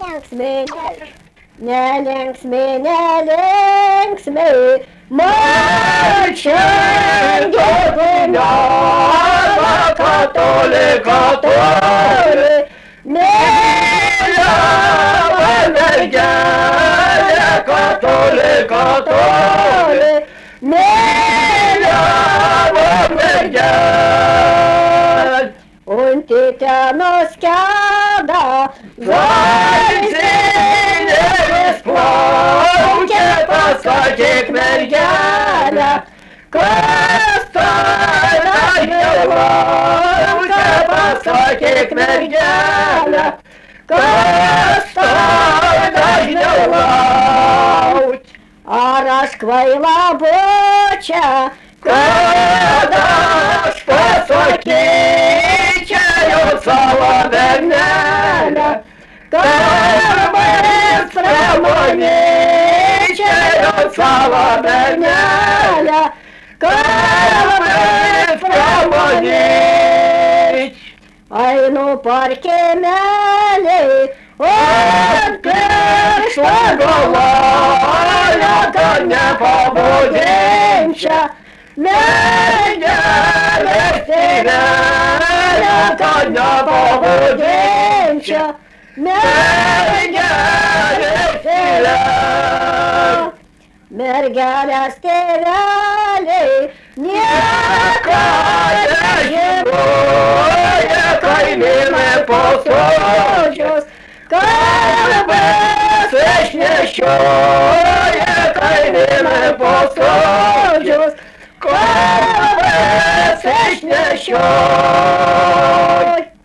nelinksmi, marčiai dėdinėlą, katoli, mėlyva mergelė, katoli, mėlyva mergelė. Untite nuskeda, žvaigždės plaukia, pasakyk mergelė, kas tave laukia, pasakyk mergelė, kas tave laukia. Ar aš kvaila būčia, kad aš pasakyčiau savo bernelę, kalbais pramanyčiau savo bernelę, kalbais pramanyčiau. Einu parkemeliai, ant piršto galvoja, kad nepabudinčia, mergelės tėvelė, kad nepabudinčia, mergelės tėvelė. Mergelės tėveliai niekada nežinoja, kaimynai po sodžius, kalbas išnešioja, kaimynai po sodžius, kalbas išnešioja.